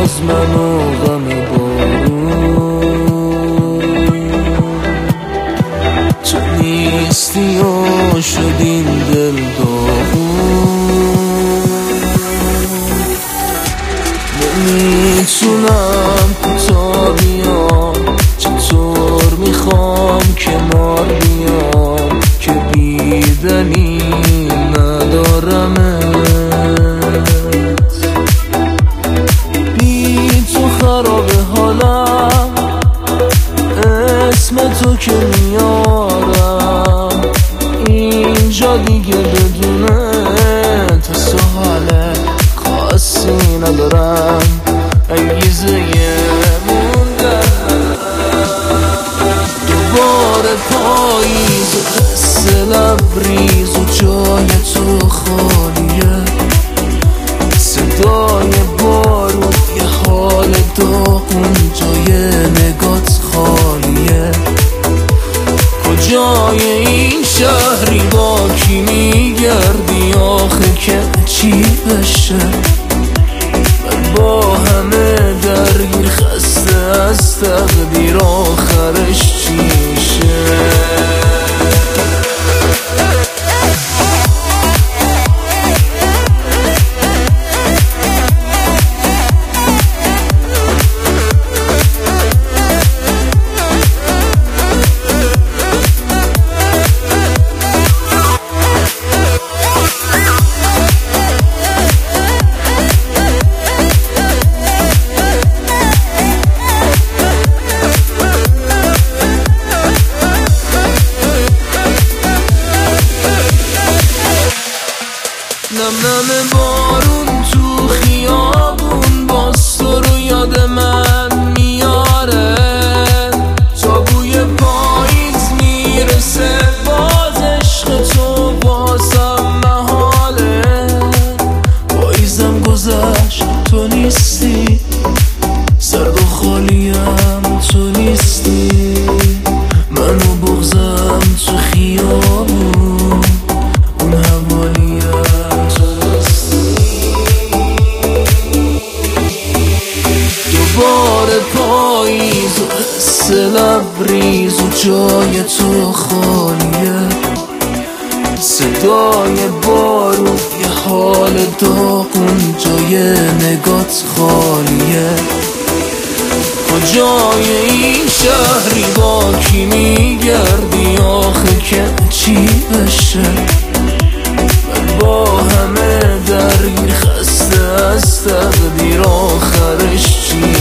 جز من و غم بارون. تو نیستی و شد این دل داغون. نمیتونم کوتا بیام، چطور میخوام کنار بیام که بی دلیل ندارمت. بی تو خراب حالم، اسم تو که میارم اینجا دیگه بدونه تا حال خاصی ندارم. انگیزه موندن دوباره پاییز و حس لبریز و جای تو خالیه. صدای بارون یه حال داغون جای نگات خالیه. کجای این شهری با کی میگردی آخه که چی بشه؟ من با همه درگیر خسته از تقدیر آخرش چی میشه؟ نم بارون تو خیابون باز تو رو یاد من میاره. تا بوی پاییز میرسه باز عشق تو بازم محاله. پاییزم گذشت تو نیستی، سرد و خالیم تو نیستی. منو بغزم تو خیابون اون حوالیم دوباره پاییز و حس لبریز و جای تو خالیه. صدای بارون یه حال داغون جای نگات خالیه. کجای این شهری با کی میگردی آخه که چی بشه؟ من با همه درگیر خسته از تقدیر آخرش چی